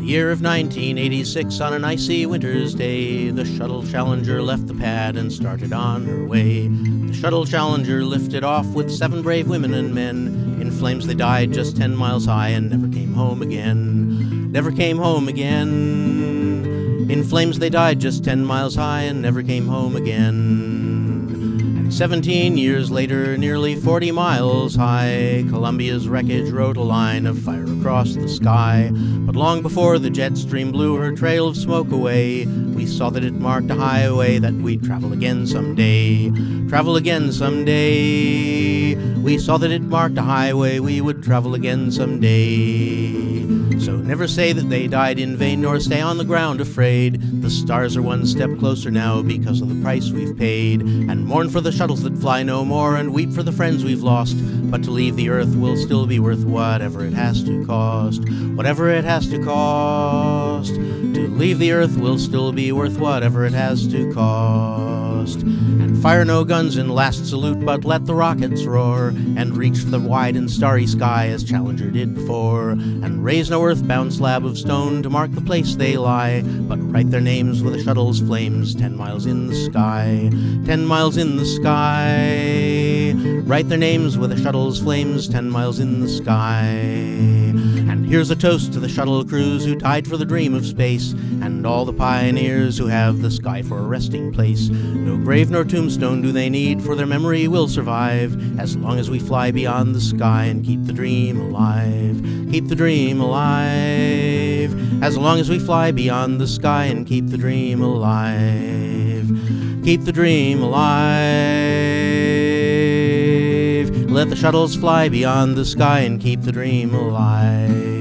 year of 1986, on an icy winter's day, the Shuttle Challenger left the pad and started on her way. The Shuttle Challenger lifted off with 7 brave women and men. In flames they died just 10 miles high and never came home again. Never came home again. In flames they died just 10 miles high and never came home again. 17 years later, nearly 40 miles high, Columbia's wreckage wrote a line of fire across the sky. But long before the jet stream blew her trail of smoke away, we saw that it marked a highway that we'd travel again someday. Travel again someday. We saw that it marked a highway we would travel again someday. So never say that they died in vain, nor stay on the ground afraid. The stars are one step closer now because of the price we've paid. And mourn for the shuttles that fly no more, and weep for the friends we've lost. But to leave the earth will still be worth whatever it has to cost. Whatever it has to cost. To leave the earth will still be worth whatever it has to cost. And fire no guns in last salute, but let the rockets roar, and reach for the wide and starry sky as Challenger did before. And raise no earthbound slab of stone to mark the place they lie, but write their names with the shuttle's flames 10 miles in the sky. 10 miles in the sky. Write their names with the shuttle's flames 10 miles in the sky. And here's a toast to the shuttle crews who died for the dream of space, and all the pioneers who have the sky for a resting place. No grave nor tombstone do they need, for their memory will survive as long as we fly beyond the sky and keep the dream alive. Keep the dream alive. As long as we fly beyond the sky and keep the dream alive. Keep the dream alive. Let the shuttles fly beyond the sky and keep the dream alive.